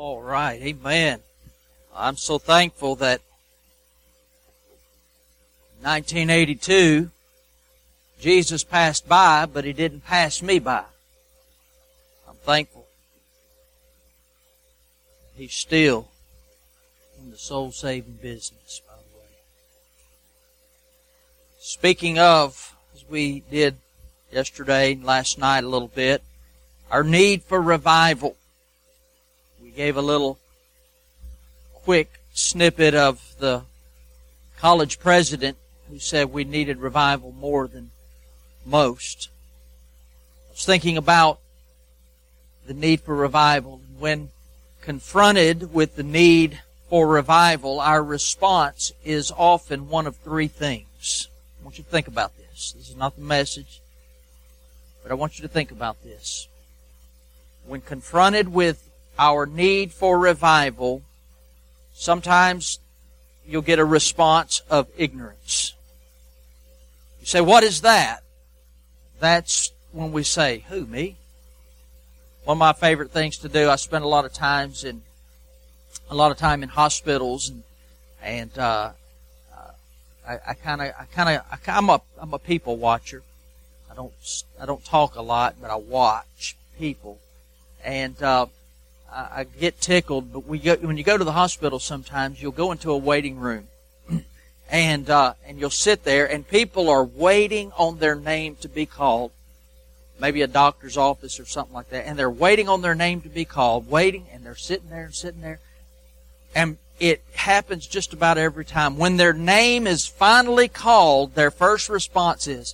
All right, amen. I'm so thankful that in 1982, Jesus passed by, but He didn't pass me by. I'm thankful He's still in the soul-saving business, by the way. Speaking of, as we did yesterday and last night a little bit, our need for revival. We gave a little quick snippet of the college president who said we needed revival more than most. I was thinking about the need for revival. When confronted with the need for revival, our response is often one of three things. I want you to think about this. This is not the message, but I want you to think about this. When confronted with our need for revival, sometimes you'll get a response of ignorance. You say, what is that? That's when we say, who, me? One of my favorite things to do, I spend a lot of time in hospitals, and I'm a people watcher. I don't talk a lot, but I watch people, and I get tickled. But when you go to the hospital, sometimes you'll go into a waiting room, and you'll sit there, and people are waiting on their name to be called. Maybe a doctor's office or something like that, and they're waiting on their name to be called, waiting, and they're sitting there. And it happens just about every time. When their name is finally called, their first response is,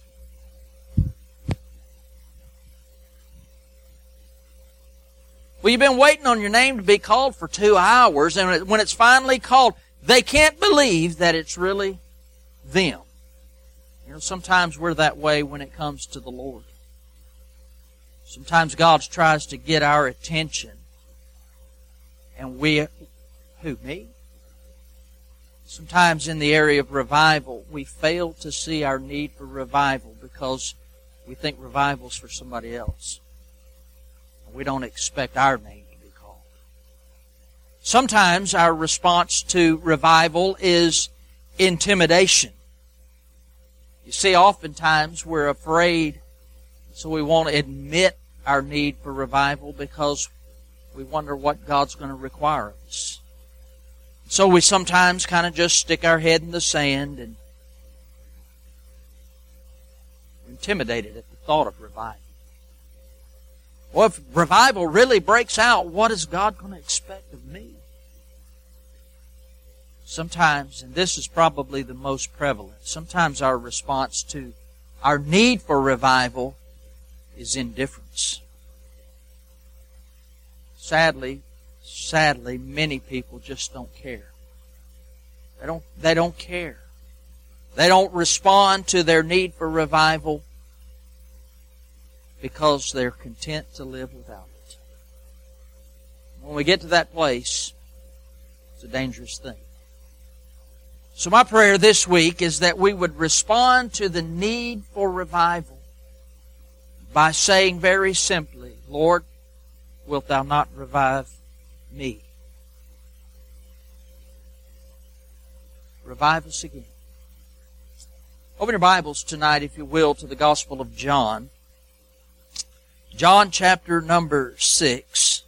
well, you've been waiting on your name to be called for 2 hours, and when it's finally called, they can't believe that it's really them. You know, sometimes we're that way when it comes to the Lord. Sometimes God tries to get our attention, and who, me? Sometimes in the area of revival, we fail to see our need for revival because we think revival's for somebody else. We don't expect our name to be called. Sometimes our response to revival is intimidation. You see, oftentimes we're afraid, so we won't admit our need for revival because we wonder what God's going to require of us. So we sometimes kind of just stick our head in the sand and we're intimidated at the thought of revival. Well, if revival really breaks out, what is God going to expect of me? Sometimes, and this is probably the most prevalent, sometimes our response to our need for revival is indifference. Sadly, many people just don't care. They don't care. They don't respond to their need for revival because they're content to live without it. When we get to that place, it's a dangerous thing. So my prayer this week is that we would respond to the need for revival by saying very simply, Lord, wilt Thou not revive me? Revive us again. Open your Bibles tonight, if you will, to the Gospel of John. John chapter number 6.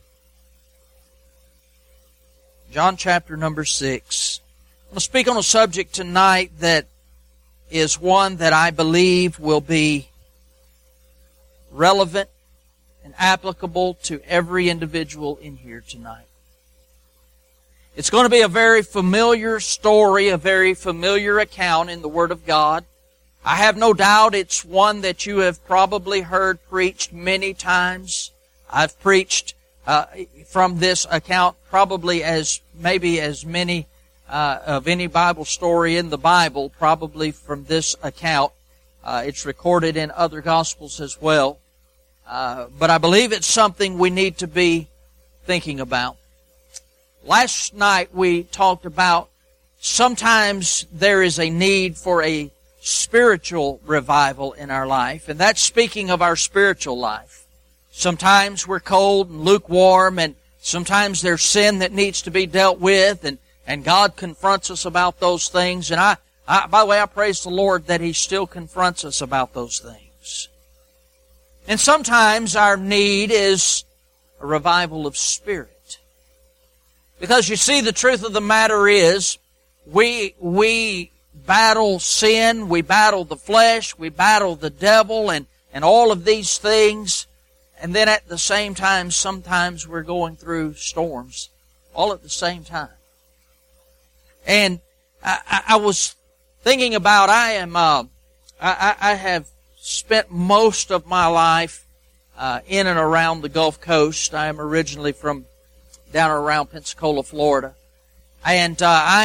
John chapter number 6. I'm going to speak on a subject tonight that is one that I believe will be relevant and applicable to every individual in here tonight. It's going to be a very familiar story, a very familiar account in the Word of God. I have no doubt it's one that you have probably heard preached many times. I've preached from this account probably as many of any Bible story in the Bible, probably from this account. It's recorded in other Gospels as well. But I believe it's something we need to be thinking about. Last night we talked about sometimes there is a need for a spiritual revival in our life, and that's speaking of our spiritual life. Sometimes we're cold and lukewarm, and Sometimes there's sin that needs to be dealt with, and God confronts us about those things. And by the way, I praise the Lord that He still confronts us about those things. And sometimes our need is a revival of spirit. Because you see, the truth of the matter is, we battle sin, we battle the flesh, we battle the devil, and all of these things. And then at the same time, sometimes we're going through storms, all at the same time. And I was thinking about, I have spent most of my life in and around the Gulf Coast. I am originally from down around Pensacola, Florida, and I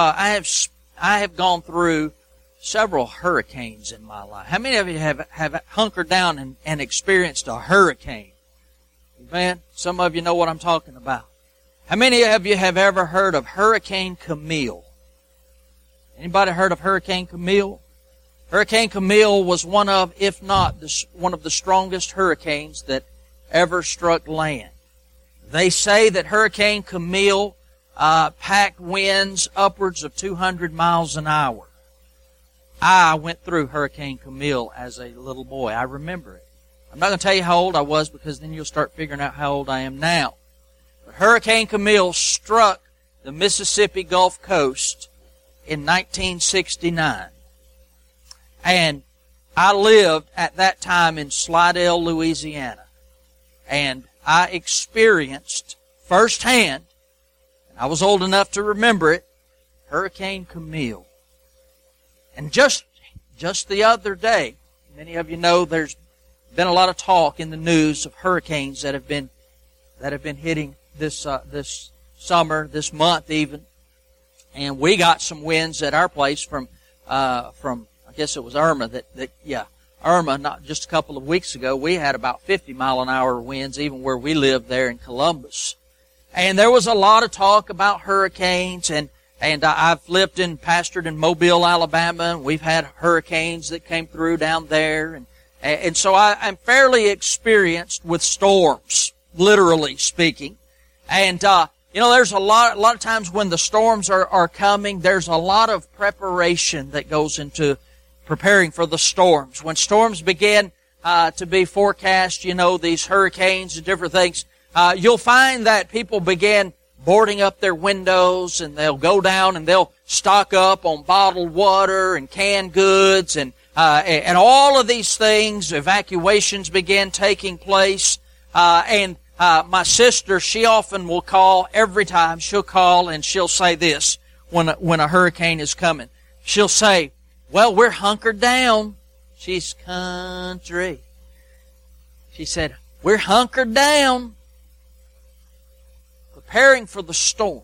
have gone through several hurricanes in my life. How many of you have hunkered down and experienced a hurricane? Man, some of you know what I'm talking about. How many of you have ever heard of Hurricane Camille? Anybody heard of Hurricane Camille? Hurricane Camille was one of, if not one of the strongest hurricanes that ever struck land. They say that Hurricane Camille packed winds upwards of 200 miles an hour. I went through Hurricane Camille as a little boy. I remember it. I'm not going to tell you how old I was, because then you'll start figuring out how old I am now. But Hurricane Camille struck the Mississippi Gulf Coast in 1969. And I lived at that time in Slidell, Louisiana. And I experienced firsthand, and I was old enough to remember it, Hurricane Camille. And just the other day, many of you know there's been a lot of talk in the news of hurricanes that have been hitting this summer, this month even. And we got some winds at our place from I guess it was Irma Irma, not just a couple of weeks ago. We had about 50 mile an hour winds even where we lived there in Columbus. And there was a lot of talk about hurricanes, and I've lived and pastored in Mobile, Alabama, and we've had hurricanes that came through down there. And so I'm fairly experienced with storms, literally speaking. And, there's a lot of times when the storms are coming, there's a lot of preparation that goes into preparing for the storms. When storms begin to be forecast, these hurricanes and different things, you'll find that people begin boarding up their windows, and they'll go down and they'll stock up on bottled water and canned goods and all of these things. Evacuations begin taking place. My sister, she often will call, every time she'll call and she'll say this when a hurricane is coming. She'll say, "Well, we're hunkered down." She's country. She said, "We're hunkered down, preparing for the storm."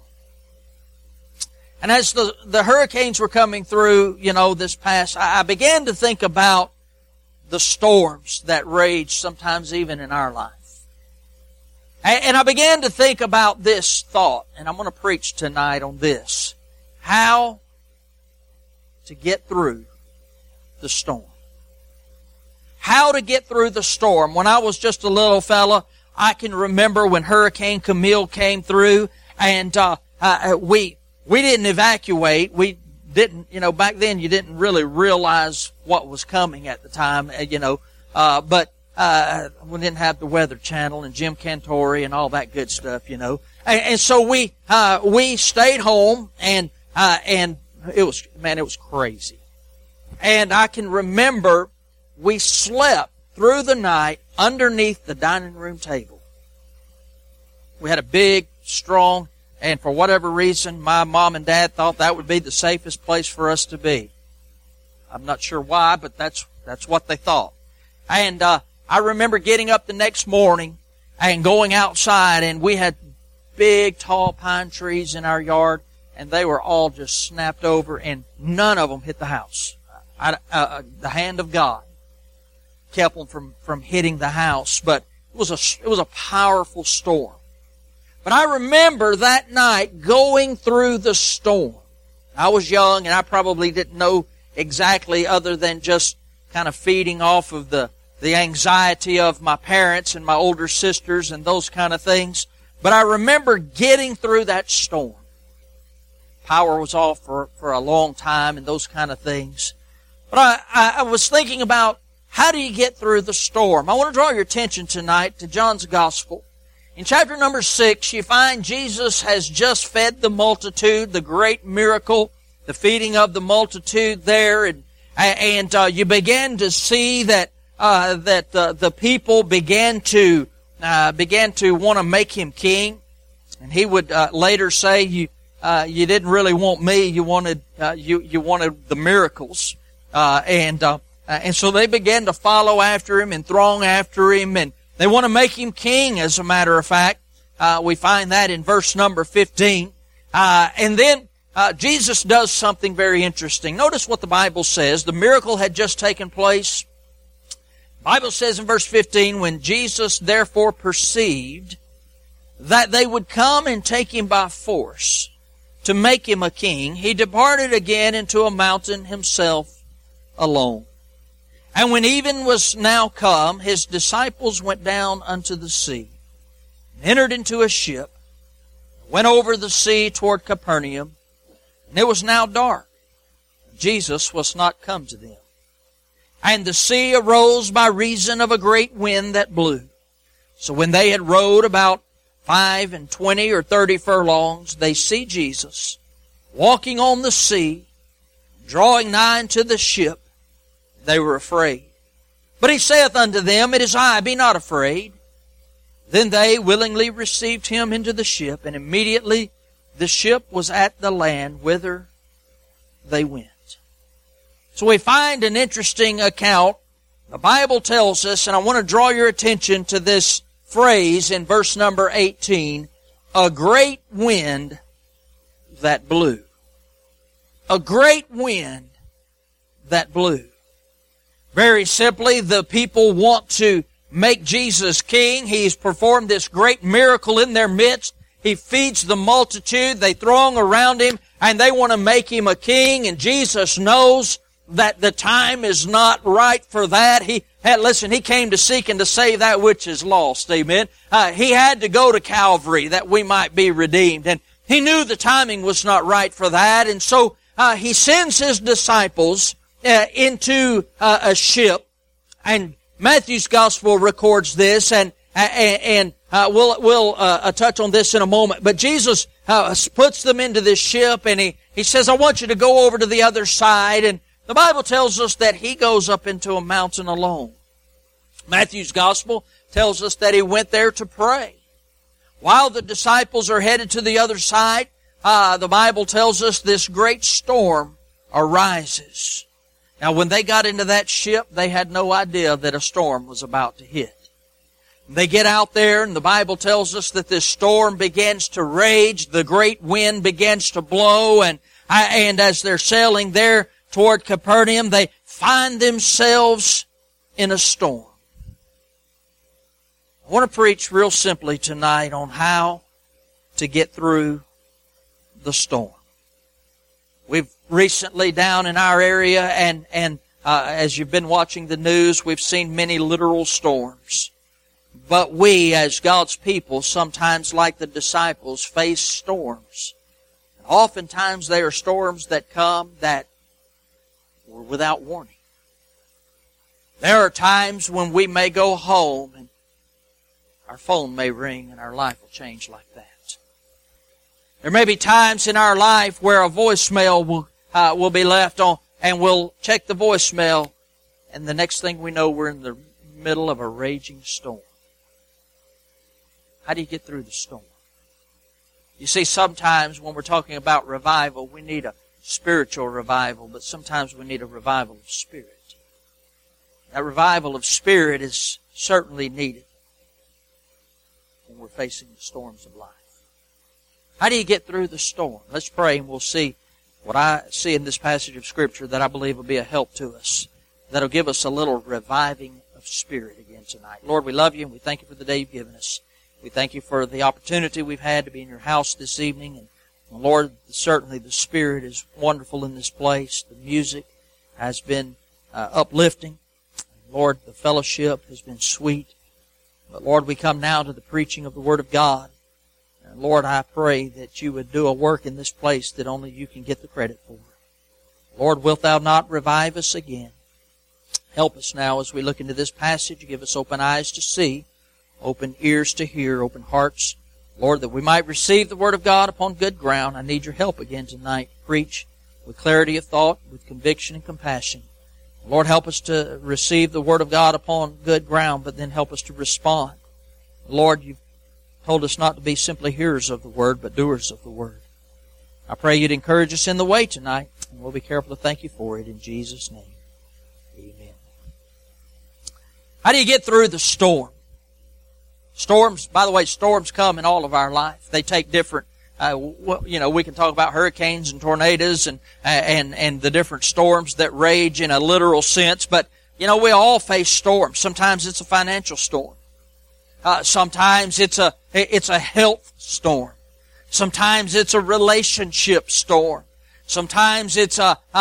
And as the hurricanes were coming through, this past, I began to think about the storms that rage sometimes even in our life. And I began to think about this thought, and I'm going to preach tonight on this: how to get through the storm. How to get through the storm. When I was just a little fella, I can remember when Hurricane Camille came through, and we didn't evacuate. We didn't, back then you didn't really realize what was coming at the time, but we didn't have the Weather Channel and Jim Cantori and all that good stuff, And so we stayed home, and it was crazy. And I can remember we slept through the night underneath the dining room table. We had a big, strong, and for whatever reason, my mom and dad thought that would be the safest place for us to be. I'm not sure why, but that's what they thought. And I remember getting up the next morning and going outside, and we had big, tall pine trees in our yard, and they were all just snapped over, and none of them hit the house. The hand of God kept them from hitting the house, but it was a powerful storm. But I remember that night going through the storm. I was young, and I probably didn't know exactly, other than just kind of feeding off of the anxiety of my parents and my older sisters and those kind of things. But I remember getting through that storm. Power was off for a long time and those kind of things. But I was thinking about, how do you get through the storm? I want to draw your attention tonight to John's Gospel. In chapter number 6, you find Jesus has just fed the multitude, the great miracle, the feeding of the multitude there, and you began to see that the people began to want to make him king, and he would later say, "You didn't really want me; you wanted the miracles." And so they began to follow after him and throng after him, and they want to make him king, as a matter of fact. We find that in verse number 15. And then Jesus does something very interesting. Notice what the Bible says. The miracle had just taken place. The Bible says in verse 15, when Jesus therefore perceived that they would come and take him by force to make him a king, he departed again into a mountain himself alone. And when even was now come, his disciples went down unto the sea, and entered into a ship, went over the sea toward Capernaum, and it was now dark. Jesus was not come to them. And the sea arose by reason of a great wind that blew. So when they had rowed about 25 or 30 furlongs, they see Jesus walking on the sea, drawing nigh unto the ship. They were afraid. But he saith unto them, It is I, be not afraid. Then they willingly received him into the ship, and immediately the ship was at the land whither they went. So we find an interesting account. The Bible tells us, and I want to draw your attention to this phrase in verse number 18, a great wind that blew. A great wind that blew. Very simply, the people want to make Jesus king. He's performed this great miracle in their midst. He feeds the multitude. They throng around him, and they want to make him a king. And Jesus knows that the time is not right for that. He came to seek and to save that which is lost. Amen. He had to go to Calvary that we might be redeemed. And he knew the timing was not right for that. And so he sends his disciples into a ship, and Matthew's Gospel records this, and we'll touch on this in a moment. But Jesus puts them into this ship, and he says, I want you to go over to the other side. And the Bible tells us that he goes up into a mountain alone. Matthew's Gospel tells us that he went there to pray. While the disciples are headed to the other side, the Bible tells us this great storm arises. Now, when they got into that ship, they had no idea that a storm was about to hit. They get out there, and the Bible tells us that this storm begins to rage. The great wind begins to blow, and as they're sailing there toward Capernaum, they find themselves in a storm. I want to preach real simply tonight on how to get through the storm. We've recently down in our area, and as you've been watching the news, we've seen many literal storms. But we, as God's people, sometimes, like the disciples, face storms. And oftentimes they are storms that come that were without warning. There are times when we may go home and our phone may ring and our life will change like that. There may be times in our life where a voicemail will be left on, and we'll check the voicemail, and the next thing we know, we're in the middle of a raging storm. How do you get through the storm? You see, sometimes when we're talking about revival, we need a spiritual revival, but sometimes we need a revival of spirit. That revival of spirit is certainly needed when we're facing the storms of life. How do you get through the storm? Let's pray, and we'll see what I see in this passage of Scripture that I believe will be a help to us, that'll give us a little reviving of spirit again tonight. Lord, we love you, and we thank you for the day you've given us. We thank you for the opportunity we've had to be in your house this evening. And Lord, certainly the Spirit is wonderful in this place. The music has been uplifting. Lord, the fellowship has been sweet. But Lord, we come now to the preaching of the Word of God. Lord, I pray that you would do a work in this place that only you can get the credit for. Lord, wilt thou not revive us again? Help us now as we look into this passage. Give us open eyes to see, open ears to hear, open hearts, Lord, that we might receive the Word of God upon good ground. I need your help again tonight. Preach with clarity of thought, with conviction and compassion. Lord, help us to receive the Word of God upon good ground, but then help us to respond. Lord, you've told us not to be simply hearers of the Word, but doers of the Word. I pray you'd encourage us in the way tonight, and we'll be careful to thank you for it in Jesus' name. Amen. How do you get through the storm? Storms, by the way, storms come in all of our life. They take different, we can talk about hurricanes and tornadoes and the different storms that rage in a literal sense, but, we all face storms. Sometimes it's a financial storm. Sometimes it's a health storm. Sometimes it's a relationship storm. Sometimes it's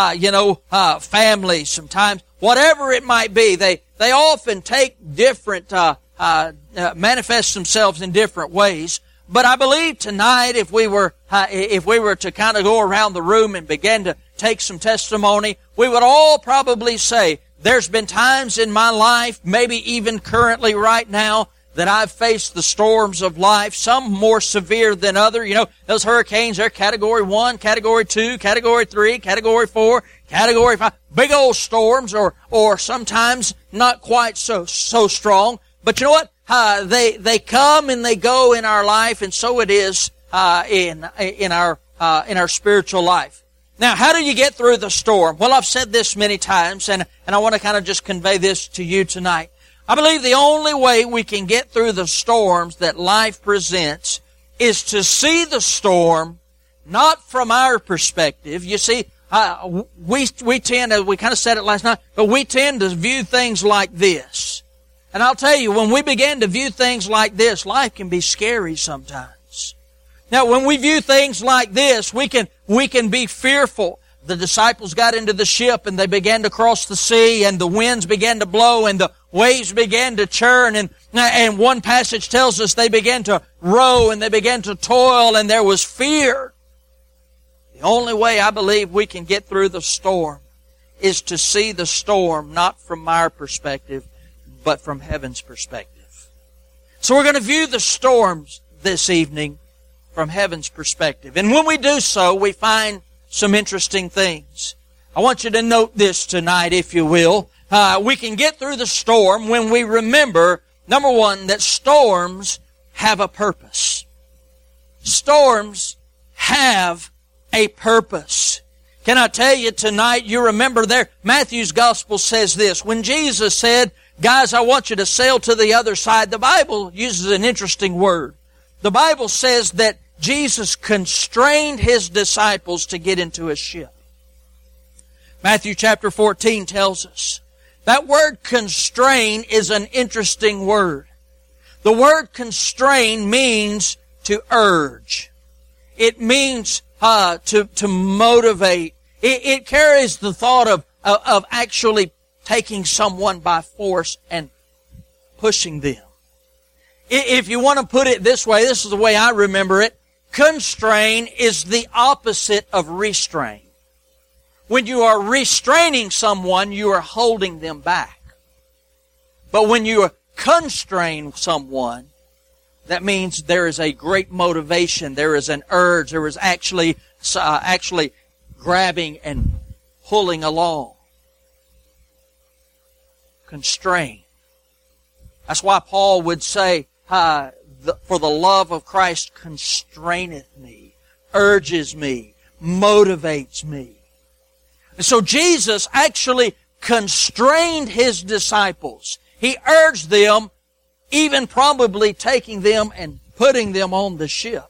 family. Sometimes, whatever it might be, they often take different, manifest themselves in different ways. But I believe tonight, if we were to kind of go around the room and begin to take some testimony, we would all probably say, there's been times in my life, maybe even currently right now, that I've faced the storms of life, some more severe than other. Those hurricanes, they're Category 1, Category 2, Category 3, Category 4, Category 5. Big old storms, or sometimes not quite so strong. But you know what? They come and they go in our life, and so it is in our spiritual life. Now, how do you get through the storm? Well, I've said this many times, and I want to kind of just convey this to you tonight. I believe the only way we can get through the storms that life presents is to see the storm not from our perspective. You see, we tend to, we kind of said it last night, but we tend to view things like this. And I'll tell you, when we begin to view things like this, life can be scary sometimes. Now, when we view things like this, we can be fearful. The disciples got into the ship and they began to cross the sea, and the winds began to blow and the waves began to churn, and one passage tells us they began to row and they began to toil, and there was fear. The only way I believe we can get through the storm is to see the storm not from our perspective, but from heaven's perspective. So we're going to view the storms this evening from heaven's perspective. And when we do so, we find some interesting things. I want you to note this tonight, if you will. We can get through the storm when we remember, number one, that storms have a purpose. Storms have a purpose. Can I tell you tonight, you remember there, Matthew's Gospel says this. When Jesus said, guys, I want you to sail to the other side, the Bible uses an interesting word. The Bible says that Jesus constrained His disciples to get into a ship. Matthew chapter 14 tells us. That word constrain is an interesting word. The word constrain means to urge. It means to motivate. It carries the thought of actually taking someone by force and pushing them. If you want to put it this way, this is the way I remember it. Constrain is the opposite of restrain. When you are restraining someone, you are holding them back. But when you constrain someone, that means there is a great motivation, there is an urge, there is actually grabbing and pulling along. Constrain. That's why Paul would say, for the love of Christ constraineth me, urges me, motivates me. And so Jesus actually constrained His disciples. He urged them, even probably taking them and putting them on the ship.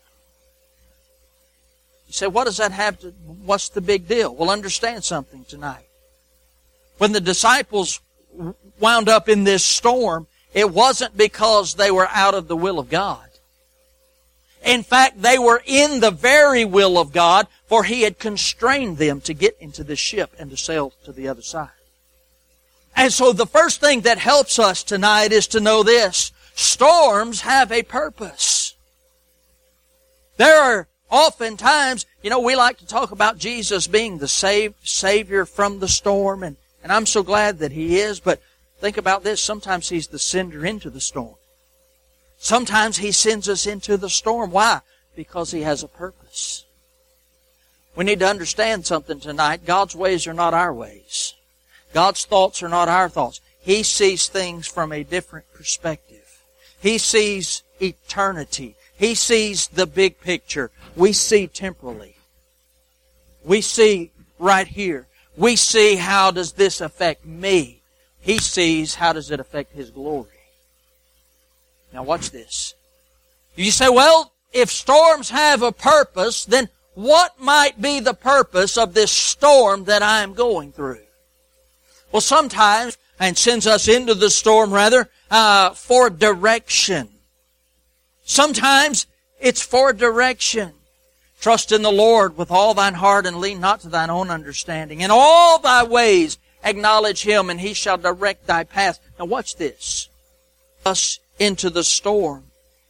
You say, what does that have to, what's the big deal? Well, understand something tonight. When the disciples wound up in this storm, it wasn't because they were out of the will of God. In fact, they were in the very will of God, for He had constrained them to get into the ship and to sail to the other side. And so the first thing that helps us tonight is to know this. Storms have a purpose. There are oftentimes, we like to talk about Jesus being the Savior from the storm, and I'm so glad that He is, but think about this. Sometimes He's the sender into the storm. Sometimes He sends us into the storm. Why? Because He has a purpose. We need to understand something tonight. God's ways are not our ways. God's thoughts are not our thoughts. He sees things from a different perspective. He sees eternity. He sees the big picture. We see temporally. We see right here. We see how does this affect me. He sees how does it affect His glory. Now watch this. You say, well, if storms have a purpose, then what might be the purpose of this storm that I am going through? Well, sometimes, and sends us into the storm rather, for direction. Sometimes it's for direction. Trust in the Lord with all thine heart and lean not to thine own understanding. In all thy ways acknowledge Him and He shall direct thy path. Now watch this. Us into the storm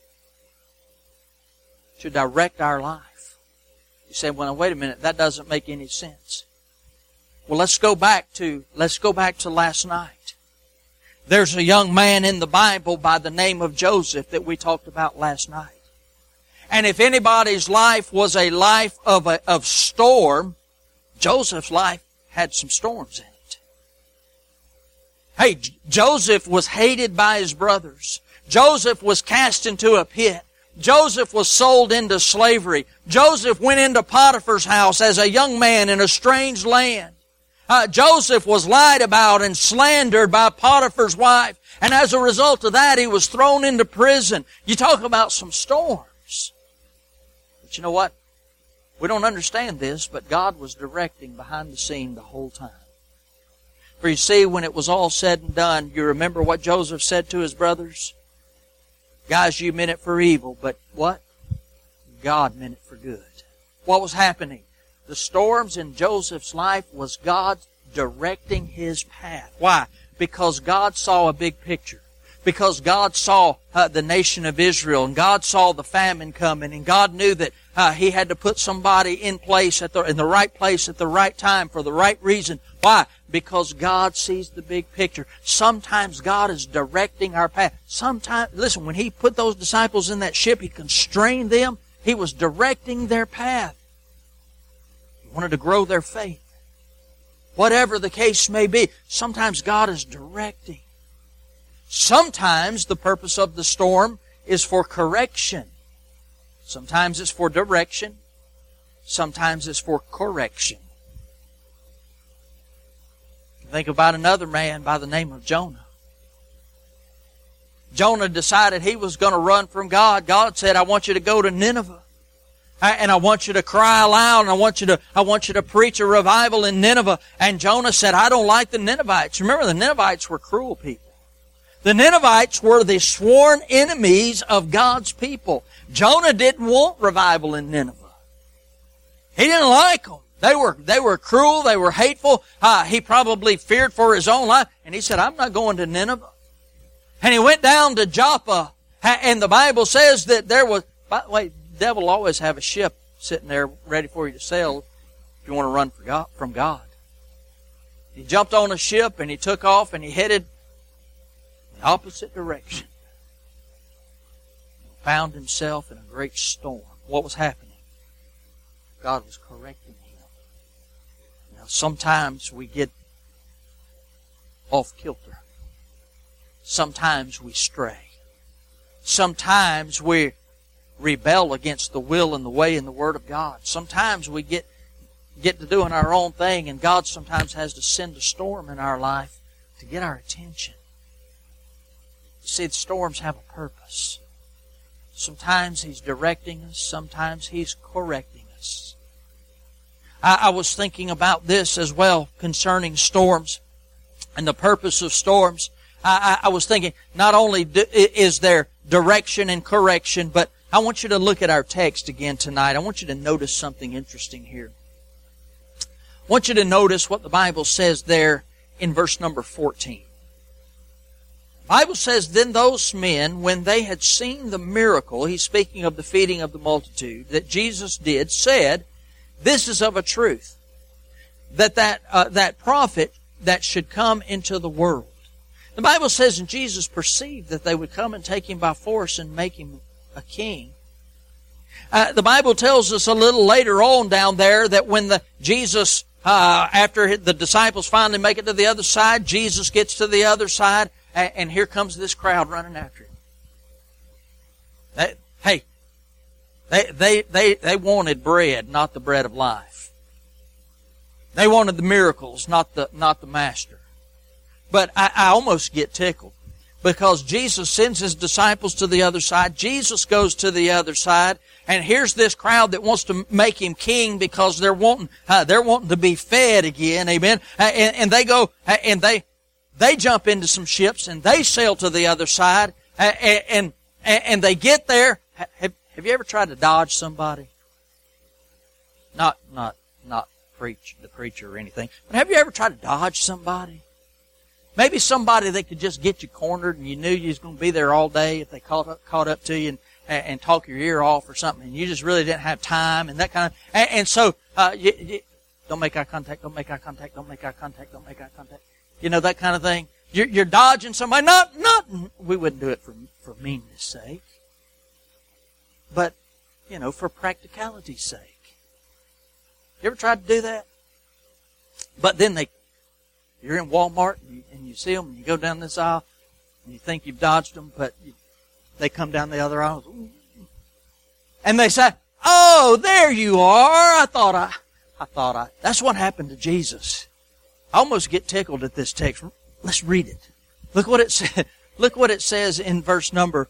to direct our life. You say, well, wait a minute, that doesn't make any sense. Well, let's go back to last night. There's a young man in the Bible by the name of Joseph that we talked about last night. And if anybody's life was a life of storm, Joseph's life had some storms in it. Hey, Joseph was hated by his brothers. Joseph was cast into a pit. Joseph was sold into slavery. Joseph went into Potiphar's house as a young man in a strange land. Joseph was lied about and slandered by Potiphar's wife. And as a result of that, he was thrown into prison. You talk about some storms. But you know what? We don't understand this, but God was directing behind the scene the whole time. For you see, when it was all said and done, you remember what Joseph said to his brothers? Guys, you meant it for evil, but what? God meant it for good. What was happening? The storms in Joseph's life was God directing his path. Why? Because God saw a big picture. Because God saw the nation of Israel, and God saw the famine coming, and God knew that He had to put somebody in place in the right place at the right time for the right reason. Why? Because God sees the big picture. Sometimes God is directing our path. Sometimes, listen, when He put those disciples in that ship, He constrained them. He was directing their path. He wanted to grow their faith. Whatever the case may be, sometimes God is directing. Sometimes the purpose of the storm is for correction. Sometimes it's for direction. Sometimes it's for correction. Think about another man by the name of Jonah. Jonah decided he was going to run from God. God said, I want you to go to Nineveh. And I want you to cry aloud, and I want you to preach a revival in Nineveh. And Jonah said, I don't like the Ninevites. Remember, the Ninevites were cruel people. The Ninevites were the sworn enemies of God's people. Jonah didn't want revival in Nineveh. He didn't like them. They were cruel. They were hateful. He probably feared for his own life. And he said, I'm not going to Nineveh. And he went down to Joppa. And the Bible says that there was, by the way, the devil will always have a ship sitting there ready for you to sail if you want to run from God. He jumped on a ship and he took off and he headed the opposite direction. He found himself in a great storm. What was happening? God was correcting him. Now sometimes we get off kilter. Sometimes we stray. Sometimes we rebel against the will and the way and the Word of God. Sometimes we get to doing our own thing, and God sometimes has to send a storm in our life to get our attention. You see, the storms have a purpose. Sometimes He's directing us. Sometimes He's correcting us. I was thinking about this as well concerning storms and the purpose of storms. I was thinking not only is there direction and correction, but I want you to look at our text again tonight. I want you to notice something interesting here. I want you to notice what the Bible says there in verse number 14. The Bible says, then those men, when they had seen the miracle, he's speaking of the feeding of the multitude, that Jesus did, said, this is of a truth, that prophet that should come into the world. The Bible says, and Jesus perceived that they would come and take him by force and make him a king. The Bible tells us a little later on down there that when Jesus, after the disciples finally make it to the other side, Jesus gets to the other side, and here comes this crowd running after him. They wanted bread, not the bread of life. They wanted the miracles, not the master. But I almost get tickled because Jesus sends his disciples to the other side. Jesus goes to the other side, and here's this crowd that wants to make him king because they're wanting to be fed again. Amen. And they go and they jump into some ships and they sail to the other side, and they get there. Have you ever tried to dodge somebody? Not preach the preacher or anything, but have you ever tried to dodge somebody? Maybe somebody that could just get you cornered and you knew you was going to be there all day if they caught up to you and talk your ear off or something, and you just really didn't have time and that kind of, and so, don't make eye contact, don't make eye contact, don't make eye contact, don't make eye contact. You know, that kind of thing. You're dodging somebody, we wouldn't do it for meanness sake, but, for practicality's sake. You ever tried to do that? But then you're in Walmart and you see them and you go down this aisle and you think you've dodged them, but they come down the other aisle and they say, "Oh, there you are. I thought that's what happened to Jesus." I almost get tickled at this text. Let's read it. Look what it says. Look what it says in verse number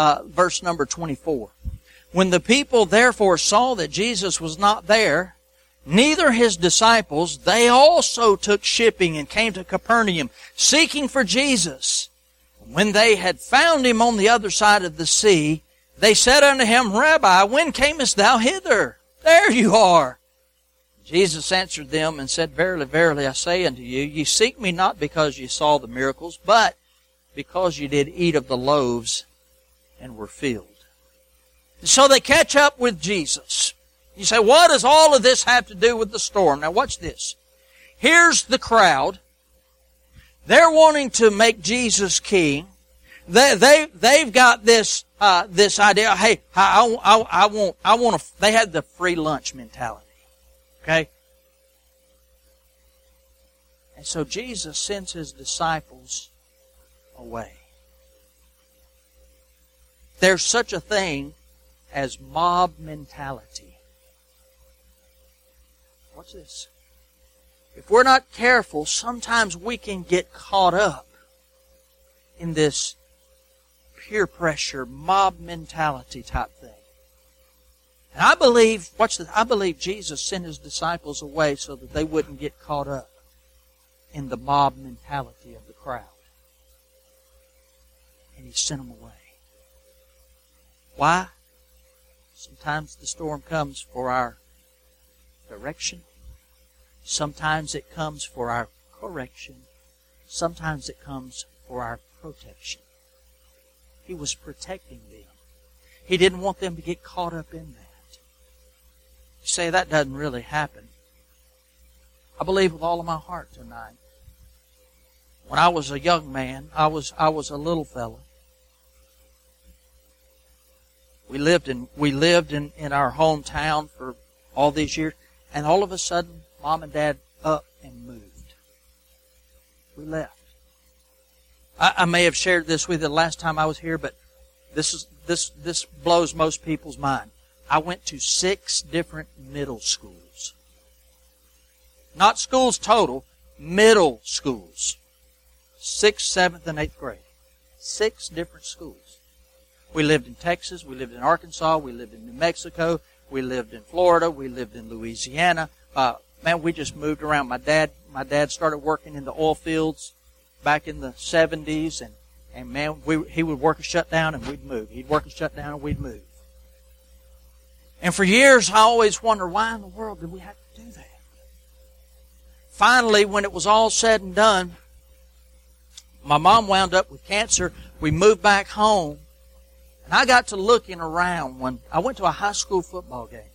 24. When the people therefore saw that Jesus was not there, neither his disciples, they also took shipping and came to Capernaum, seeking for Jesus. When they had found him on the other side of the sea, they said unto him, Rabbi, when camest thou hither? There you are. Jesus answered them and said, Verily, verily, I say unto you, ye seek me not because ye saw the miracles, but because ye did eat of the loaves and were filled. So they catch up with Jesus. You say, what does all of this have to do with the storm? Now watch this. Here's the crowd. They're wanting to make Jesus king. They've got this idea. Hey, I want to. They had the free lunch mentality. Okay. And so Jesus sends his disciples away. There's such a thing as mob mentality. Watch this. If we're not careful, sometimes we can get caught up in this peer pressure, mob mentality type thing. And I believe, watch this, I believe Jesus sent his disciples away so that they wouldn't get caught up in the mob mentality of the crowd. And he sent them away. Why? Sometimes the storm comes for our direction. Sometimes it comes for our correction. Sometimes it comes for our protection. He was protecting them. He didn't want them to get caught up in that. You say that doesn't really happen. I believe with all of my heart tonight. When I was a young man, I was a little fella. We lived in our hometown for all these years, and all of a sudden, Mom and Dad up and moved. We left. I may have shared this with you the last time I was here, but this blows most people's mind. I went to 6 different middle schools. Not schools total, middle schools. 6th, 7th, and 8th grade. 6 different schools. We lived in Texas, we lived in Arkansas, we lived in New Mexico, we lived in Florida, we lived in Louisiana. Man, we just moved around. My dad started working in the oil fields back in the 70s, and man, he would work a shutdown and we'd move. He'd work a shutdown and we'd move. And for years, I always wondered, why in the world did we have to do that? Finally, when it was all said and done, My mom wound up with cancer. We moved back home. And I got to looking around when I went to a high school football game.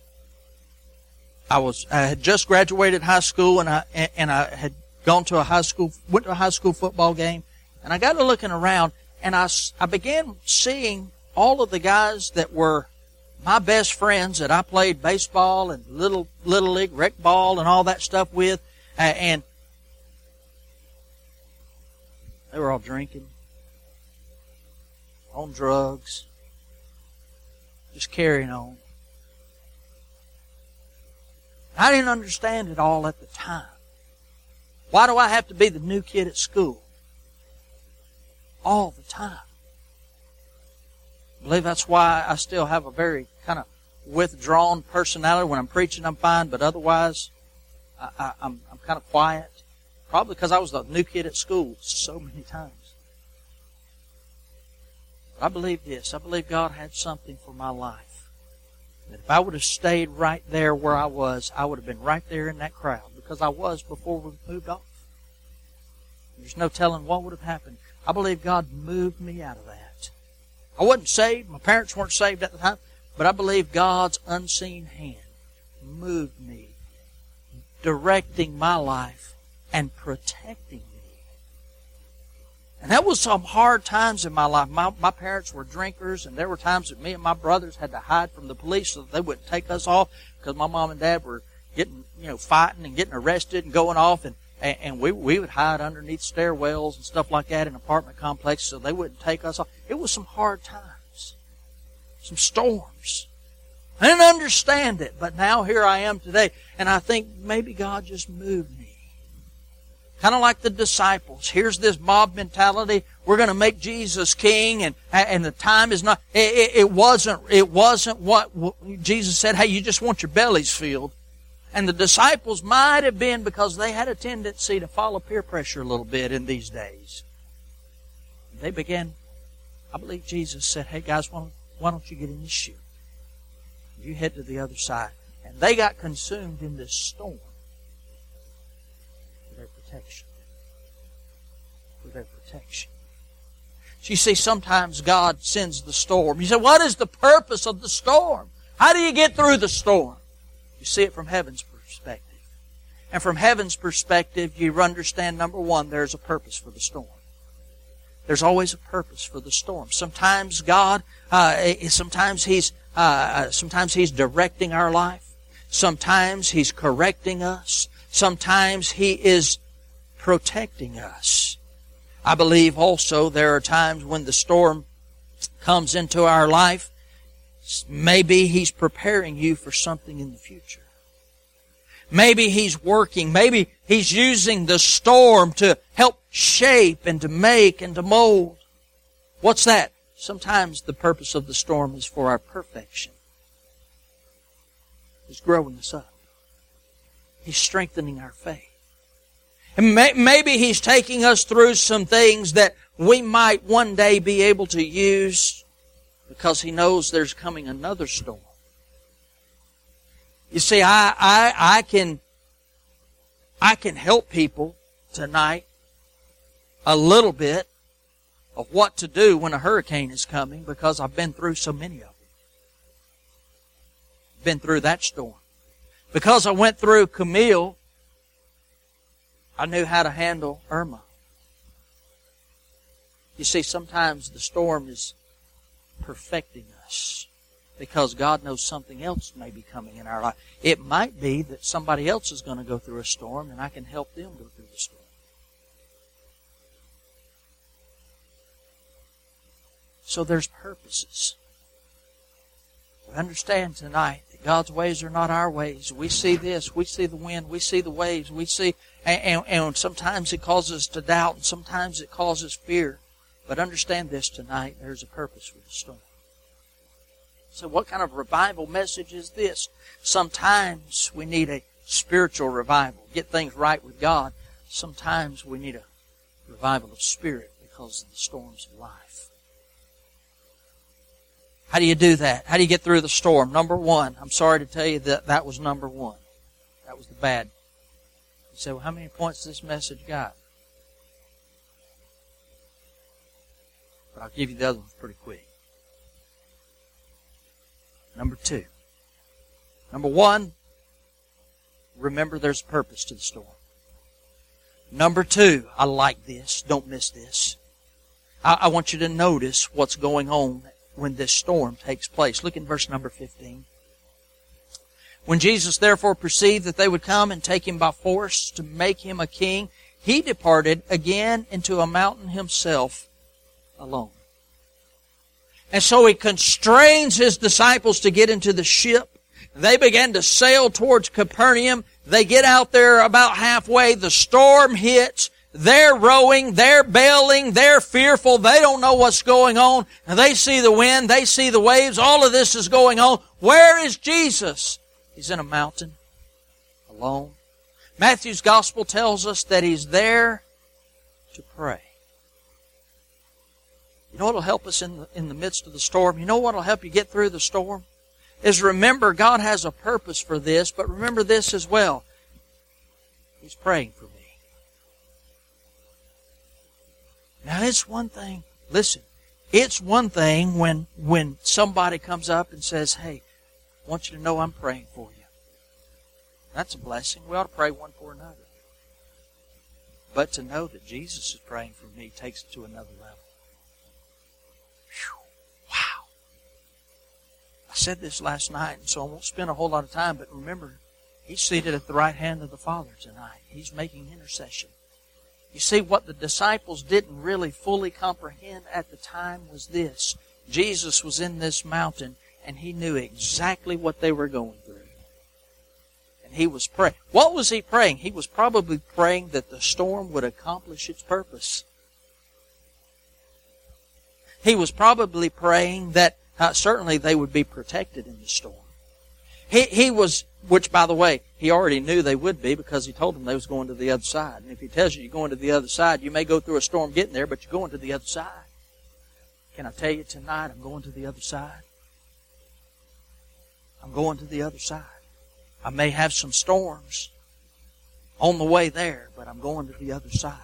I had just graduated high school, and I had went to a high school football game, and I got to looking around, and I began seeing all of the guys that were my best friends that I played baseball and little league rec ball and all that stuff with, and they were all drinking, on drugs, just carrying on. I didn't understand it all at the time. Why do I have to be the new kid at school all the time? I believe that's why I still have a very kind of withdrawn personality. When I'm preaching, I'm fine, but otherwise, I'm kind of quiet. Probably because I was the new kid at school so many times. But I believe this. I believe God had something for my life. That if I would have stayed right there where I was, I would have been right there in that crowd, because I was before we moved off. There's no telling what would have happened. I believe God moved me out of that. I wasn't saved. My parents weren't saved at the time. But I believe God's unseen hand moved me, directing my life and protecting me. And that was some hard times in my life. My parents were drinkers, and there were times that me and my brothers had to hide from the police so that they wouldn't take us off, because my mom and dad were getting, fighting and getting arrested and going off, and we would hide underneath stairwells and stuff like that in apartment complexes so they wouldn't take us off. It was some hard times, some storms. I didn't understand it, but now here I am today, and I think maybe God just moved me. Kind of like the disciples. Here's this mob mentality. We're going to make Jesus king, and the time is not. It wasn't what Jesus said. Hey, you just want your bellies filled. And the disciples might have been, because they had a tendency to follow peer pressure a little bit in these days. They began. I believe Jesus said, "Hey guys, why don't you get in this ship? You head to the other side." And they got consumed in this storm. For their protection. So you see, sometimes God sends the storm. You say, what is the purpose of the storm? How do you get through the storm? You see it from heaven's perspective. And from heaven's perspective, you understand, number one, there's a purpose for the storm. There's always a purpose for the storm. Sometimes God, sometimes He's directing our life. Sometimes He's correcting us. Sometimes He is protecting us. I believe also there are times when the storm comes into our life, maybe He's preparing you for something in the future. Maybe He's working. Maybe He's using the storm to help shape and to make and to mold. What's that? Sometimes the purpose of the storm is for our perfection. He's growing us up. He's strengthening our faith. And maybe He's taking us through some things that we might one day be able to use, because He knows there's coming another storm. You see, I can help people tonight a little bit of what to do when a hurricane is coming, because I've been through so many of them. Been through that storm. Because I went through Camille, I knew how to handle Irma. You see, sometimes the storm is perfecting us, because God knows something else may be coming in our life. It might be that somebody else is going to go through a storm, and I can help them go through the storm. So there's purposes. We understand tonight that God's ways are not our ways. We see this. We see the wind. We see the waves. We see, and sometimes it causes us to doubt, and sometimes it causes fear. But understand this tonight. There's a purpose for the storm. So what kind of revival message is this? Sometimes we need a spiritual revival. Get things right with God. Sometimes we need a revival of spirit because of the storms of life. How do you do that? How do you get through the storm? Number one, I'm sorry to tell you that was number one. That was the bad. You say, well, how many points this message got? But I'll give you the other ones pretty quick. Number 2. Number 1, remember there's a purpose to the storm. Number 2, I like this. Don't miss this. I want you to notice what's going on when this storm takes place. Look in verse number 15. When Jesus therefore perceived that they would come and take him by force to make him a king, he departed again into a mountain himself alone. And so he constrains his disciples to get into the ship. They began to sail towards Capernaum. They get out there about halfway. The storm hits. They're rowing. They're bailing. They're fearful. They don't know what's going on. And they see the wind. They see the waves. All of this is going on. Where is Jesus? He's in a mountain, alone. Matthew's gospel tells us that he's there to pray. You know what will help us in the midst of the storm? You know what will help you get through the storm? Is remember God has a purpose for this, but remember this as well. He's praying for me. Now it's one thing, listen, it's one thing when somebody comes up and says, hey, I want you to know I'm praying for you. That's a blessing. We ought to pray one for another. But to know that Jesus is praying for me takes it to another level. Whew. Wow. I said this last night, and so I won't spend a whole lot of time, but remember, he's seated at the right hand of the Father tonight. He's making intercession. You see, what the disciples didn't really fully comprehend at the time was this. Jesus was in this mountain, and he knew exactly what they were going through. And he was praying. What was he praying? He was probably praying that the storm would accomplish its purpose. He was probably praying that certainly they would be protected in the storm. He was, which by the way, he already knew they would be because he told them they was going to the other side. And if he tells you you're going to the other side, you may go through a storm getting there, but you're going to the other side. Can I tell you tonight, I'm going to the other side? I'm going to the other side. I may have some storms on the way there, but I'm going to the other side.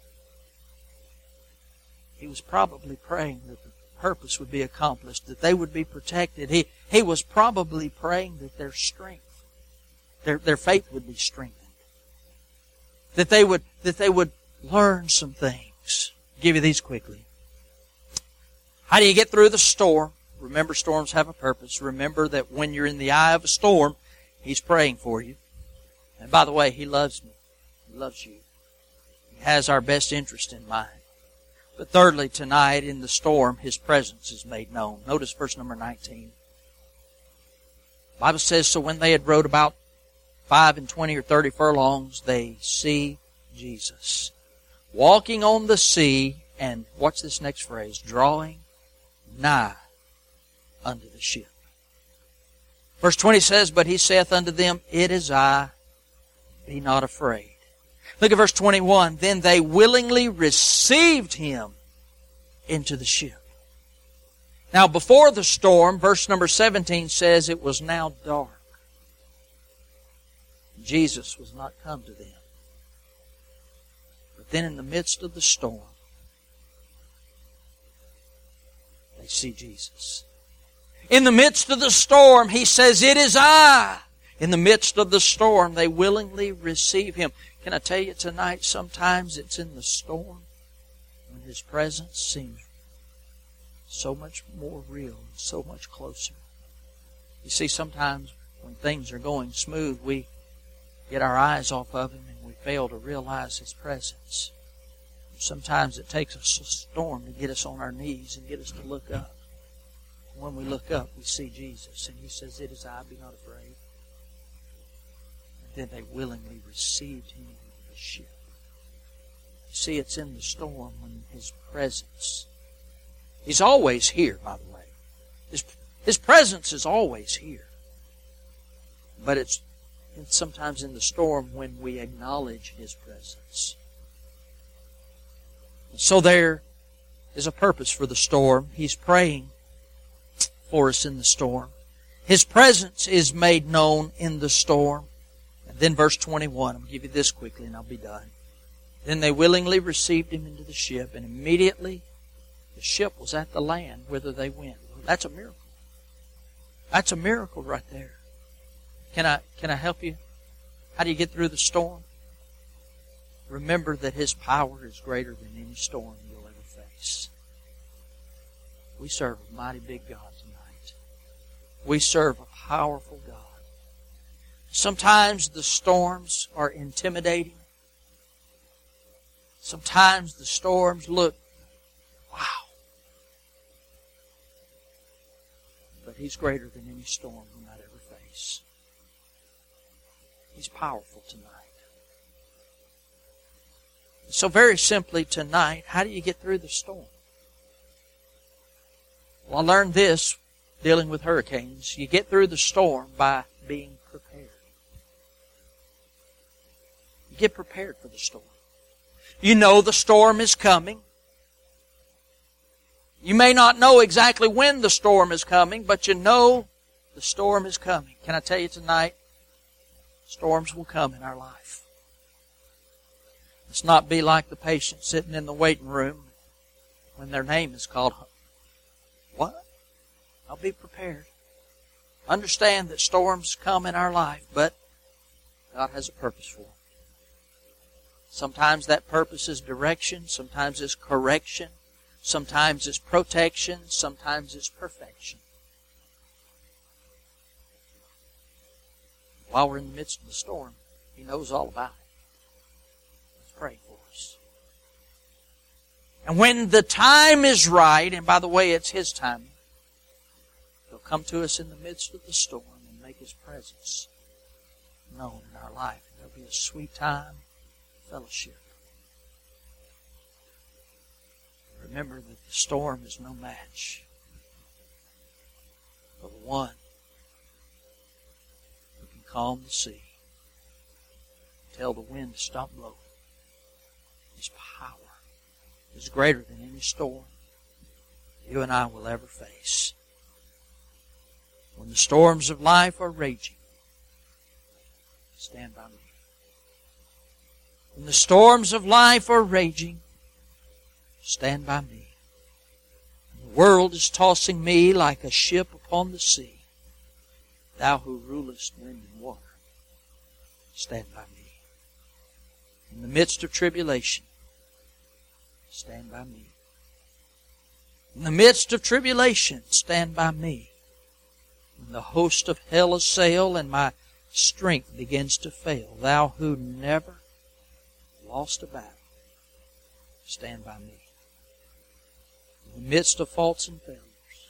He was probably praying that the purpose would be accomplished, that they would be protected. He was probably praying that their strength, their faith would be strengthened. That they would learn some things. I'll give you these quickly. How do you get through the storm? Remember, storms have a purpose. Remember that when you're in the eye of a storm, he's praying for you. And by the way, he loves me. He loves you. He has our best interest in mind. But thirdly, tonight in the storm, his presence is made known. Notice verse number 19. The Bible says, so when they had rowed about 25 or 30 furlongs, they see Jesus walking on the sea, and watch this next phrase, drawing nigh unto the ship. Verse 20 says, but he saith unto them, it is I, be not afraid. Look at verse 21. Then they willingly received him into the ship. Now before the storm, verse number 17 says it was now dark. Jesus was not come to them. But then in the midst of the storm, they see Jesus. In the midst of the storm, he says, it is I. In the midst of the storm, they willingly receive him. Can I tell you tonight, sometimes it's in the storm when his presence seems so much more real and so much closer. You see, sometimes when things are going smooth, we get our eyes off of him and we fail to realize his presence. Sometimes it takes a storm to get us on our knees and get us to look up. When we look up, we see Jesus, and he says, it is I, be not afraid. And then they willingly received him into the ship. You see, it's in the storm when his presence. He's always here, by the way. His presence is always here. But it's sometimes in the storm when we acknowledge his presence. So there is a purpose for the storm. He's praying for us in the storm. His presence is made known in the storm. And then verse 21, I'll give you this quickly and I'll be done. Then they willingly received him into the ship, and immediately The ship was at the land whither they went. That's a miracle. That's a miracle right there. Can I help you? How do you get through the storm? Remember that His power is greater than any storm you'll ever face. We serve a mighty big God tonight. We serve a powerful God. Sometimes the storms are intimidating. Sometimes the storms look, wow. But He's greater than any storm we might ever face. He's powerful tonight. So very simply tonight, how do you get through the storm? Well, I learned this dealing with hurricanes. You get through the storm by being prepared. You get prepared for the storm. You know the storm is coming. You may not know exactly when the storm is coming, but you know the storm is coming. Can I tell you tonight, storms will come in our life. Let's not be like the patient sitting in the waiting room when their name is called. What? I'll be prepared. Understand that storms come in our life, but God has a purpose for them. Sometimes that purpose is direction, sometimes it's correction, sometimes it's protection, sometimes it's perfection. While we're in the midst of the storm, He knows all about it. Let's pray for us. And when the time is right, and by the way, it's His timing, He'll come to us in the midst of the storm and make His presence known in our life. There'll be a sweet time, fellowship. Remember that the storm is no match for the one who can calm the sea, tell the wind to stop blowing. His power is greater than any storm you and I will ever face. When the storms of life are raging, stand by me. When the storms of life are raging, stand by me. The world is tossing me like a ship upon the sea. Thou who rulest wind and water, stand by me. In the midst of tribulation, stand by me. In the midst of tribulation, stand by me. When the host of hell assail and my strength begins to fail, Thou who never lost a battle, stand by me. In the midst of faults and failures,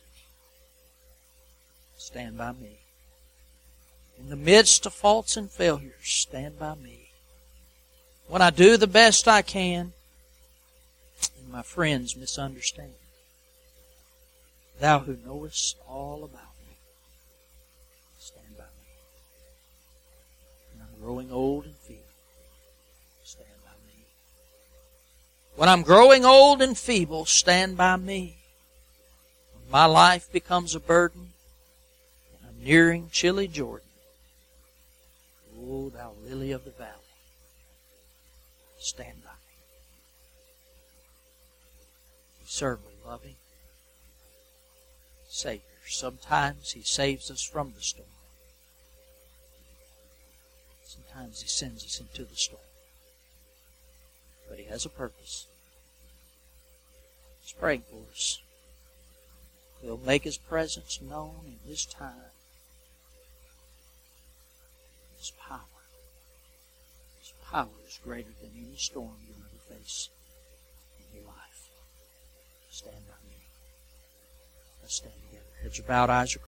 stand by me. In the midst of faults and failures, stand by me. When I do the best I can, and my friends misunderstand, Thou who knowest all about me, stand by me. When I'm growing old and feeble, stand by me. When I'm growing old and feeble, stand by me. When my life becomes a burden, and I'm nearing chilly Jordan, O Thou lily of the valley, stand by me. We serve a loving Savior. Sometimes He saves us from the storm. Sometimes He sends us into the storm. But He has a purpose. He's praying for us. He'll make His presence known in His time. His power. His power is greater than any storm you'll ever face in your life. Stand by me. Let's stand together. Heads are bowed, eyes are closed.